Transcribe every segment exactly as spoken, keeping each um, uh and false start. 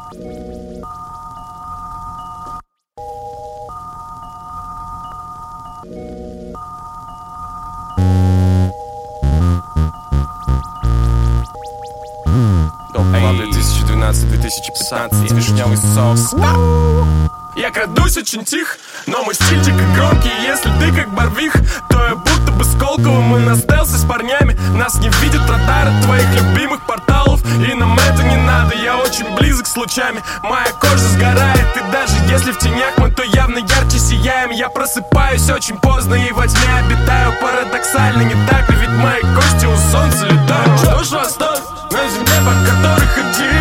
две тысячи двенадцатый — две тысячи пятнадцатый, вишневый соус. Я крадусь очень тих, но мой стиль дико громкий. Если ты как Барвих, то я будто бы Сколково. Мы на стелсе с парнями, нас не видят радары твоих любимых порталов. И нам это не надо, я очень близок с лучами. Моя кожа сгорает, и даже если в тенях мы, то явно ярче сияем. Я просыпаюсь очень поздно и во тьме обитаю. Парадоксально, не так ли? Ведь мои кости у солнца летают. Душу оставь на земле, по которой ходил.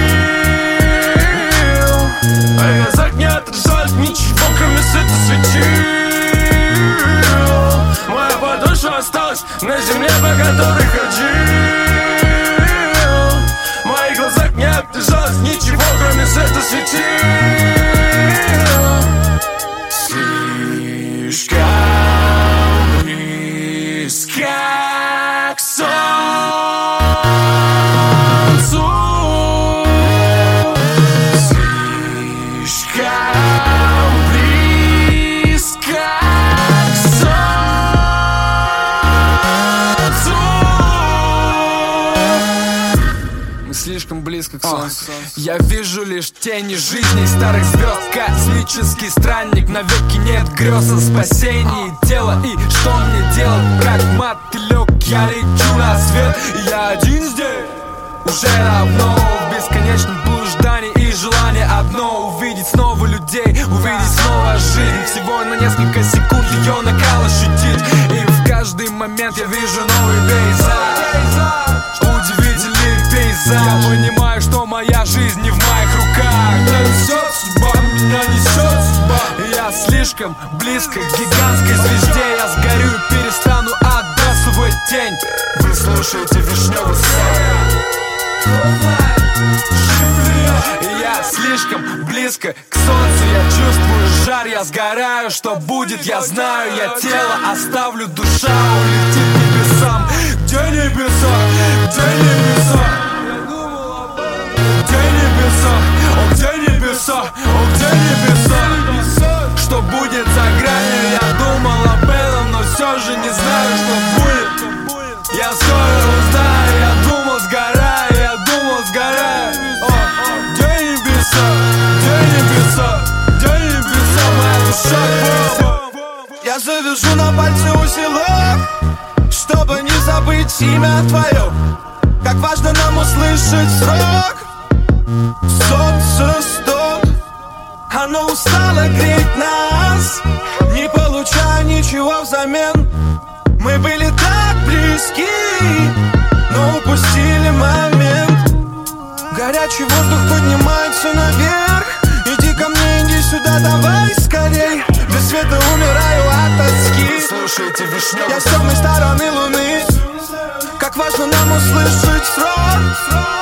А в глазах не отражалось ничего, кроме света свечи. Моя подошва осталась на земле, по которой ходил. В моих глазах не отражалось ничего, кроме света свечи. Слишком близко к солнцу. Слишком близко к солнцу. Я вижу лишь тени жизней старых звезд. Космический странник, навеки нет грез о спасении тела. И что мне делать, как мотылек? Я лечу на свет, и я один здесь. Уже равно в бесконечном блуждании. И желание одно — увидеть снова людей, увидеть снова жизнь. Всего на несколько секунд ее накал ощутить. И в каждый момент я вижу новый пейзаж. Удивительный пейзаж. Я понимаю, что моя жизнь не в моих руках. Меня несет судьба, меня несет судьба. И я слишком близко к гигантской звезде. Я сгорю и перестану отбрасывать тень. Вы слушаете вишневый соус. И я слишком близко к солнцу. Я чувствую жар, я сгораю. Что будет, я знаю. Я тело оставлю, душа улетит к небесам. Где небеса? Где небеса? Где небеса? О, где небеса? О, где небеса? Что будет за гранью? Я думал об этом, но все же не знаю, что будет. Я скоро узнаю. Я думал, сгораю. Я думал, сгораю. О, где небеса? Где небеса? Где небеса? Моя душа. Я завяжу на пальце узелок, чтобы не забыть имя твое. Как важно нам услышать срок. Солнце стон, оно устало греть нас, не получая ничего взамен. Мы были так близки, но упустили момент. Горячий воздух поднимается наверх. Иди ко мне, иди сюда, давай скорей. Без света умираю от тоски. Слушайте вишневый. Я с темной стороны луны. Как важно нам услышать срок.